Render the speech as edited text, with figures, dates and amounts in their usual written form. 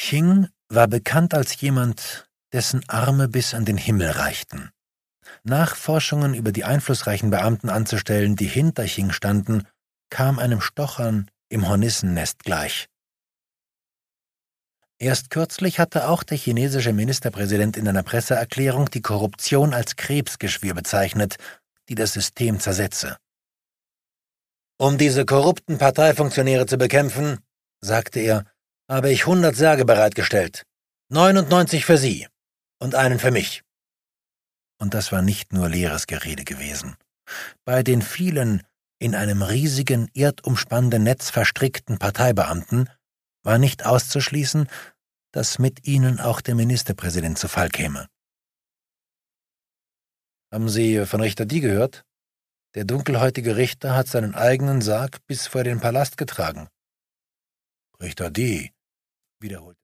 Ching war bekannt als jemand, dessen Arme bis an den Himmel reichten. Nachforschungen über die einflussreichen Beamten anzustellen, die hinter Ching standen, kam einem Stochern im Hornissennest gleich. Erst kürzlich hatte auch der chinesische Ministerpräsident in einer Presseerklärung die Korruption als Krebsgeschwür bezeichnet, die das System zersetze. »Um diese korrupten Parteifunktionäre zu bekämpfen«, sagte er, »habe ich 100 Särge bereitgestellt. 99 für Sie und einen für mich.« Und das war nicht nur leeres Gerede gewesen. Bei den vielen, in einem riesigen, erdumspannenden Netz verstrickten Parteibeamten war nicht auszuschließen, dass mit ihnen auch der Ministerpräsident zu Fall käme. »Haben Sie von Richter Di gehört? Der dunkelhäutige Richter hat seinen eigenen Sarg bis vor den Palast getragen.« »Richter Di«, wiederholte